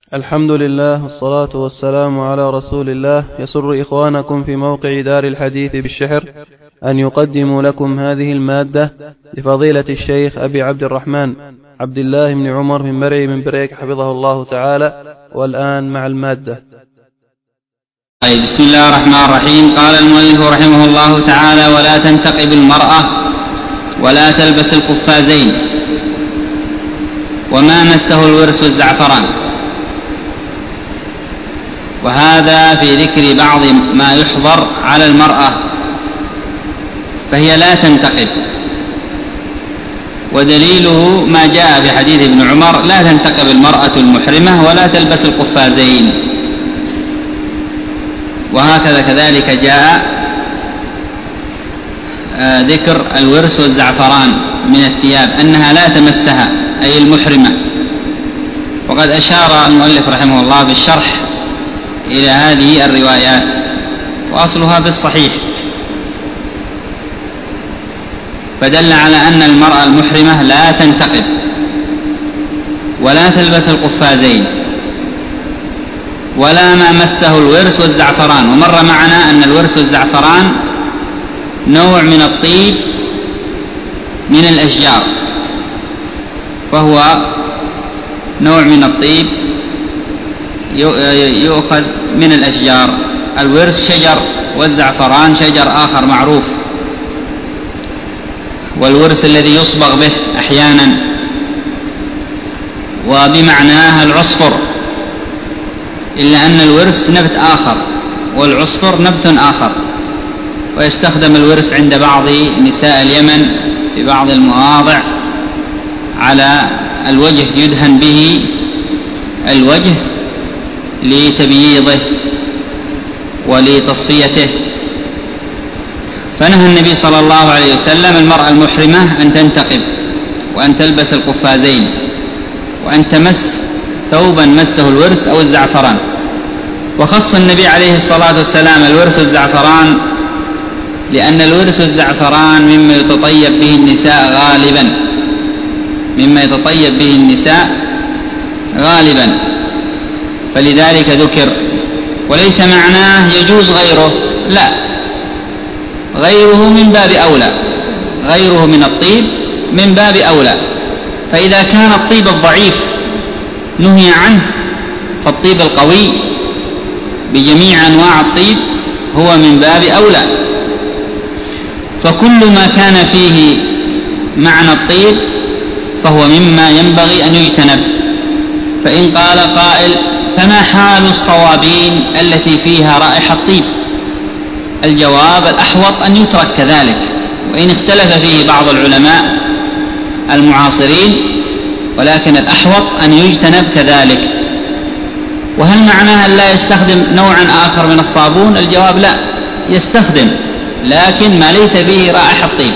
الحمد لله والصلاة والسلام على رسول الله. يسر إخوانكم في موقع دار الحديث بالشحر أن يقدموا لكم هذه المادة لفضيلة الشيخ أبي عبد الرحمن عبد الله بن عمر بن مرعي من بريك حفظه الله تعالى. والآن مع المادة. بسم الله الرحمن الرحيم. قال المؤلف رحمه الله تعالى: ولا تنتقب المرأة ولا تلبس القفازين وما مسه الورس والزعفران. وهذا في ذكر بعض ما يحظر على المرأة، فهي لا تنتقب، ودليله ما جاء في حديث ابن عمر: لا تنتقب المرأة المحرمة ولا تلبس القفازين. وهكذا كذلك جاء ذكر الورس والزعفران من الثياب أنها لا تمسها، أي المحرمة. وقد أشار المؤلف رحمه الله بالشرح إلى هذه الروايات، وأصلها في الصحيح، فدل على أن المرأة المحرمة لا تنتقب ولا تلبس القفازين ولا ما مسه الورس والزعفران. ومر معنا أن الورس والزعفران نوع من الطيب من الأشجار، فهو نوع من الطيب يؤخذ من الأشجار. الورس شجر، والزعفران شجر آخر معروف، والورس الذي يصبغ به أحيانا، وبمعناه العصفر، إلا أن الورس نبت آخر والعصفر نبت آخر. ويستخدم الورس عند بعض نساء اليمن في بعض المواضع على الوجه، يدهن به الوجه لتبييضه ولتصفيته. فنهى النبي صلى الله عليه وسلم المرأة المحرمة أن تنتقب وأن تلبس القفازين وأن تمس ثوبا مسه الورس أو الزعفران. وخص النبي عليه الصلاة والسلام الورس والزعفران لأن الورس والزعفران مما يتطيب به النساء غالبا، مما يتطيب به النساء غالبا، فلذلك ذكر. وليس معناه يجوز غيره، لا، غيره من باب أولى، غيره من الطيب من باب أولى. فإذا كان الطيب الضعيف نهي عنه، فالطيب القوي بجميع أنواع الطيب هو من باب أولى. فكل ما كان فيه معنى الطيب فهو مما ينبغي أن يجتنب. فإن قال قائل: فما حال الصوابين التي فيها رائحة طيب؟ الجواب: الأحوط أن يترك كذلك، وإن اختلف فيه بعض العلماء المعاصرين، ولكن الأحوط أن يجتنب كذلك. وهل معناها أن لا يستخدم نوعا آخر من الصابون؟ الجواب: لا، يستخدم، لكن ما ليس فيه رائحة طيب.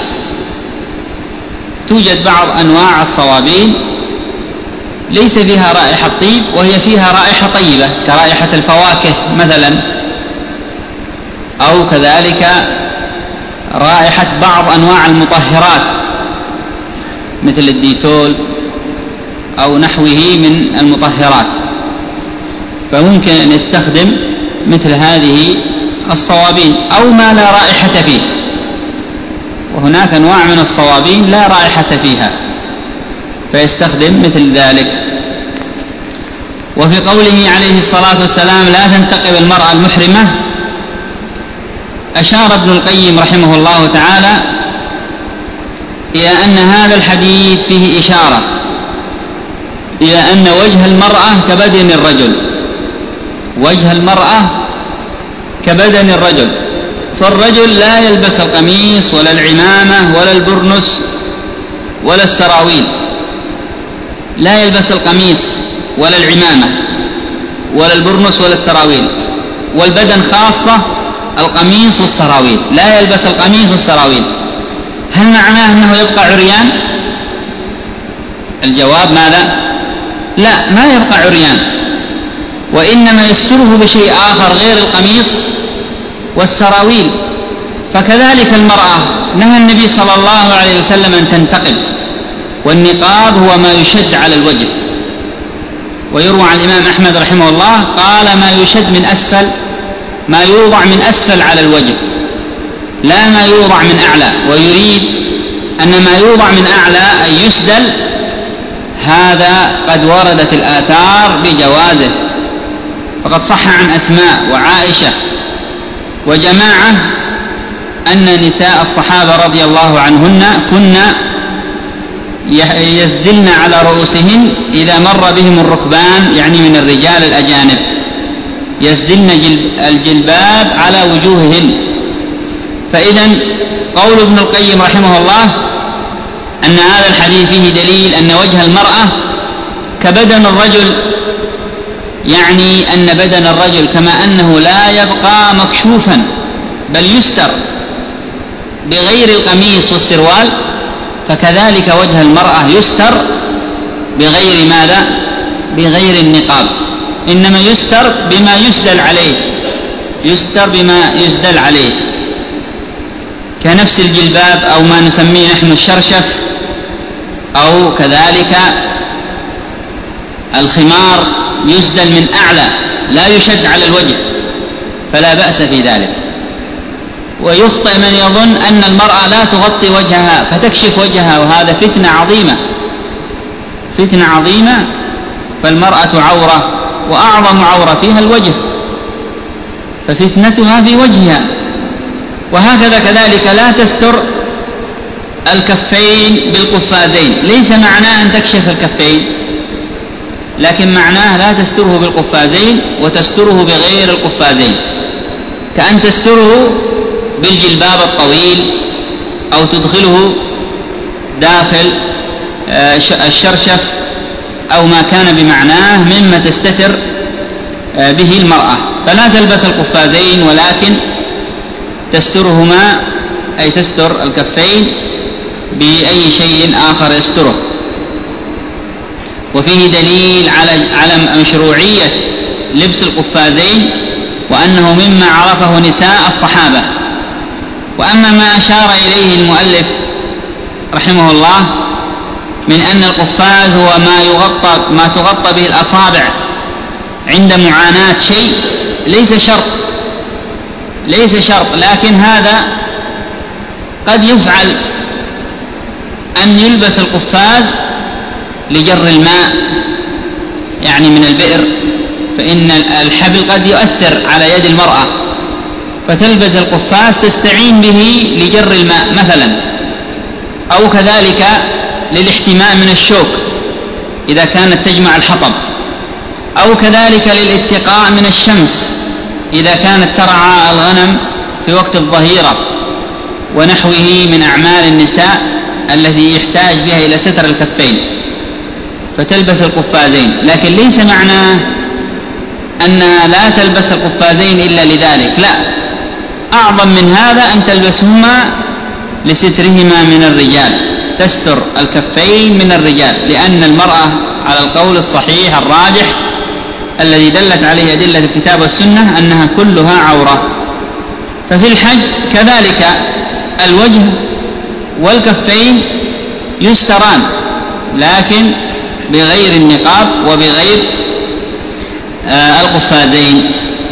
توجد بعض أنواع الصوابين ليس فيها رائحة طيب، وهي فيها رائحة طيبة كرائحة الفواكه مثلا، أو كذلك رائحة بعض أنواع المطهرات مثل الديتول أو نحوه من المطهرات، فممكن أن يستخدم مثل هذه الصوابين أو ما لا رائحة فيه. وهناك أنواع من الصوابين لا رائحة فيها فيستخدم مثل ذلك. وفي قوله عليه الصلاة والسلام: لا تنتقب المرأة المحرمة، أشار ابن القيم رحمه الله تعالى إلى أن هذا الحديث فيه إشارة إلى أن وجه المرأة كبدن الرجل، وجه المرأة كبدن الرجل. فالرجل لا يلبس القميص ولا العمامة ولا البرنس ولا السراويل، لا يلبس القميص ولا العمامة ولا البرنس ولا السراويل. والبدن خاصة القميص والسراويل، لا يلبس القميص والسراويل. هل معناه أنه يبقى عريان؟ الجواب: ماذا؟ لا، ما يبقى عريان، وإنما يستره بشيء آخر غير القميص والسراويل. فكذلك المرأة نهى النبي صلى الله عليه وسلم أن تنتقب، والنقاب هو ما يشد على الوجه، ويروى عن الإمام أحمد رحمه الله قال ما يشد من أسفل، ما يوضع من أسفل على الوجه لا ما يوضع من أعلى، ويريد أن ما يوضع من أعلى أن يسدل هذا قد وردت الآثار بجوازه، فقد صح عن أسماء وعائشة وجماعة أن نساء الصحابة رضي الله عنهن كن يسدلن على رؤوسهن إذا مر بهم الركبان، يعني من الرجال الأجانب، يسدلن الجلباب على وجوههن. فإذا قول ابن القيم رحمه الله أن هذا الحديث فيه دليل أن وجه المرأة كبدن الرجل، يعني أن بدن الرجل كما أنه لا يبقى مكشوفا بل يستر بغير القميص والسروال، فكذلك وجه المرأة يستر بغير ماذا؟ بغير النقاب، إنما يستر بما يسدل عليه، يستر بما يسدل عليه كنفس الجلباب أو ما نسميه نحن الشرشف، أو كذلك الخمار يسدل من أعلى لا يشد على الوجه، فلا بأس في ذلك. ويخطئ من يظن أن المرأة لا تغطي وجهها فتكشف وجهها، وهذا فتنة عظيمة، فتنة عظيمة. فالمرأة عورة، وأعظم عورة فيها الوجه، ففتنتها في وجهها. وهكذا كذلك لا تستر الكفين بالقفازين، ليس معناه أن تكشف الكفين، لكن معناه لا تستره بالقفازين وتستره بغير القفازين، كأن تستره بالجلباب الطويل أو تدخله داخل الشرشف أو ما كان بمعناه مما تستتر به المرأة. فلا تلبس القفازين ولكن تسترهما، أي تستر الكفين بأي شيء آخر يستره. وفيه دليل على مشروعية لبس القفازين، وأنه مما عرفه نساء الصحابة. وأما ما أشار إليه المؤلف رحمه الله من أن القفاز هو ما تغطى به الأصابع عند معاناة شيء، ليس شرط، لكن هذا قد يفعل أن يلبس القفاز لجر الماء، يعني من البئر، فإن الحبل قد يؤثر على يد المرأة، فتلبس القفاز تستعين به لجر الماء مثلا، أو كذلك للاحتماء من الشوك إذا كانت تجمع الحطب، أو كذلك للاتقاء من الشمس إذا كانت ترعى الغنم في وقت الظهيرة، ونحوه من أعمال النساء التي يحتاج بها إلى ستر الكفين، فتلبس القفازين. لكن ليس معناه أنها لا تلبس القفازين إلا لذلك، لا، أعظم من هذا أن تلبسهما لسترهما من الرجال، تستر الكفين من الرجال، لأن المرأة على القول الصحيح الراجح الذي دلت عليه أدلة الكتاب والسنة أنها كلها عورة. ففي الحج كذلك الوجه والكفين يستران، لكن بغير النقاب وبغير القفازين.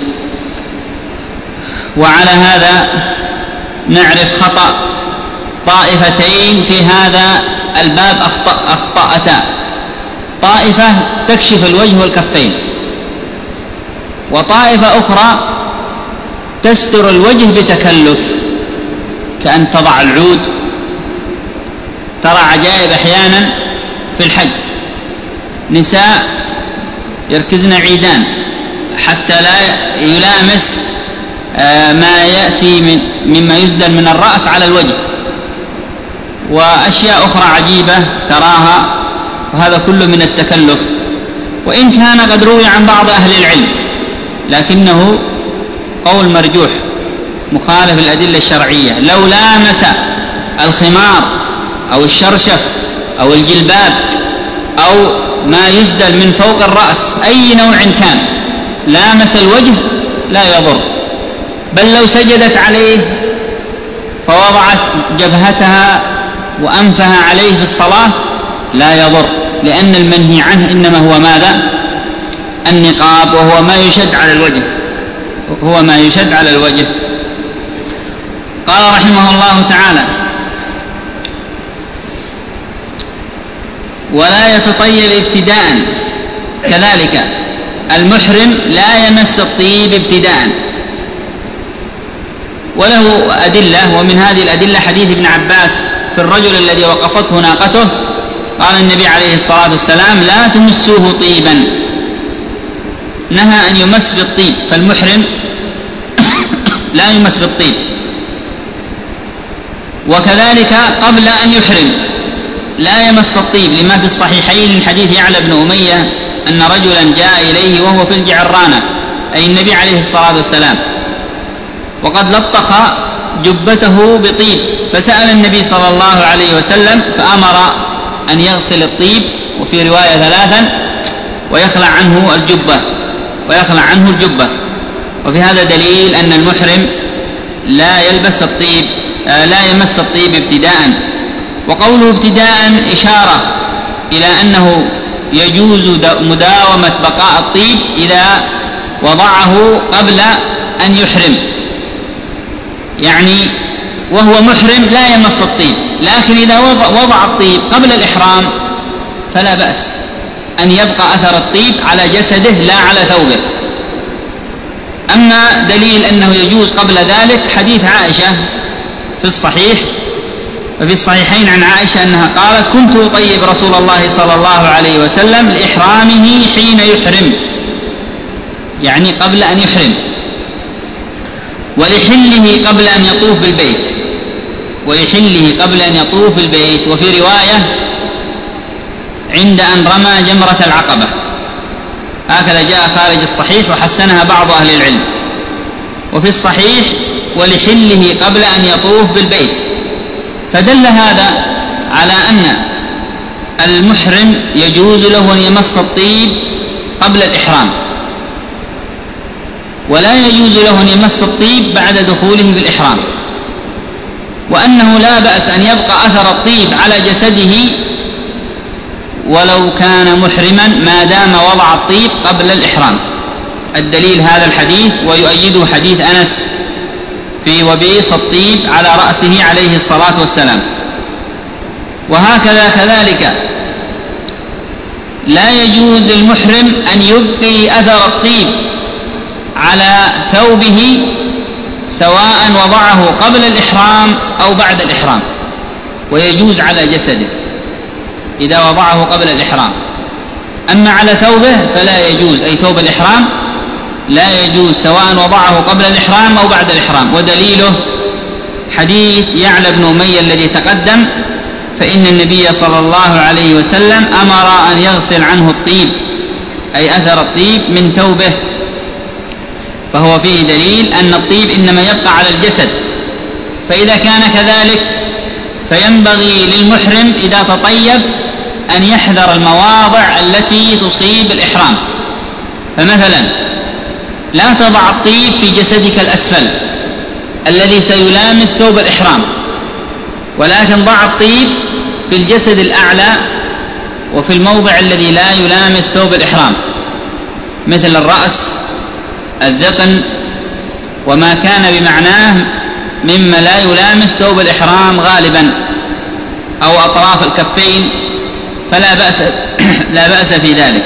وعلى هذا نعرف خطأ طائفتين في هذا الباب أخطأتا: طائفة تكشف الوجه والكفين، وطائفة أخرى تستر الوجه بتكلف، كأن تضع العود. ترى عجائب أحيانا في الحج، نساء يركزن عيدان حتى لا يلامس ما يأتي مما يسدل من الرأس على الوجه، وأشياء أخرى عجيبة تراها، وهذا كله من التكلف. وإن كان قد روي عن بعض أهل العلم، لكنه قول مرجوح مخالف الأدلة الشرعية. لو لامس الخمار أو الشرشف أو الجلباب أو ما يسدل من فوق الرأس أي نوع كان، لامس الوجه لا يضر، بل لو سجدت عليه فوضعت جبهتها وأنفها عليه في الصلاة لا يضر، لأن المنهي عنه إنما هو ماذا؟ النقاب، وهو ما يشد على الوجه. قال رحمه الله تعالى: ولا يتطيب ابتداء. كذلك المحرم لا يمس الطيب ابتداء، وله أدلة، ومن هذه الأدلة حديث ابن عباس في الرجل الذي وقصته ناقته، قال النبي عليه الصلاة والسلام: لا تمسوه طيبا، نهى أن يمس بالطيب، فالمحرم لا يمس بالطيب. وكذلك قبل أن يحرم لا يمس الطيب، لما في الصحيحين من حديث يعلى بن أمية أن رجلا جاء إليه وهو في الجعرانة، أي النبي عليه الصلاة والسلام، وقد لطخ جبته بطيب، فسأل النبي صلى الله عليه وسلم فأمر أن يغسل الطيب، وفي رواية 3، ويخلع عنه الجبة. وفي هذا دليل أن المحرم لا يمس الطيب ابتداء. وقوله ابتداء إشارة إلى أنه يجوز مداومة بقاء الطيب إذا وضعه قبل أن يحرم، يعني وهو محرم لا يمس الطيب، لكن إذا وضع الطيب قبل الإحرام فلا بأس أن يبقى أثر الطيب على جسده لا على ثوبه. أما دليل أنه يجوز قبل ذلك حديث عائشة في الصحيحين عن عائشة أنها قالت: كنت أطيب رسول الله صلى الله عليه وسلم لإحرامه حين يحرم، يعني قبل أن يحرم، ولحله قبل أن يطوف بالبيت، وفي رواية عند أن رمى جمرة العقبة. هكذا جاء خارج الصحيح، وحسنها بعض أهل العلم. وفي الصحيح: ولحله قبل أن يطوف بالبيت. فدل هذا على أن المحرم يجوز له أن يمس الطيب قبل الإحرام، ولا يجوز له أن يمس الطيب بعد دخوله بالإحرام، وأنه لا بأس أن يبقى أثر الطيب على جسده ولو كان محرما ما دام وضع الطيب قبل الإحرام. الدليل هذا الحديث، ويؤيده حديث أنس في وبيص الطيب على رأسه عليه الصلاة والسلام. وهكذا كذلك لا يجوز للمحرم أن يبقي أثر الطيب على ثوبه سواء وضعه قبل الإحرام أو بعد الإحرام، ويجوز على جسده إذا وضعه قبل الإحرام. أما على ثوبه فلا يجوز، أي ثوب الإحرام لا يجوز سواء وضعه قبل الإحرام أو بعد الإحرام. ودليله حديث يعلى بن أمية الذي تقدم، فإن النبي صلى الله عليه وسلم أمر أن يغسل عنه الطيب، أي أثر الطيب من ثوبه، فهو فيه دليل أن الطيب إنما يبقى على الجسد. فإذا كان كذلك فينبغي للمحرم إذا تطيب أن يحذر المواضع التي تصيب الإحرام. فمثلا لا تضع الطيب في جسدك الأسفل الذي سيلامس ثوب الإحرام، ولكن ضع الطيب في الجسد الأعلى وفي الموضع الذي لا يلامس ثوب الإحرام، مثل الرأس، الذقن، وما كان بمعناه مما لا يلامس ثوب الإحرام غالبا، أو أطراف الكفين، فلا بأس في ذلك.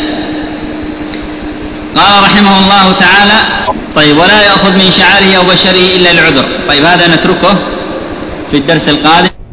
قال رحمه الله تعالى: طيب، ولا يأخذ من شعره أو بشره إلا العذر. طيب، هذا نتركه في الدرس القادم.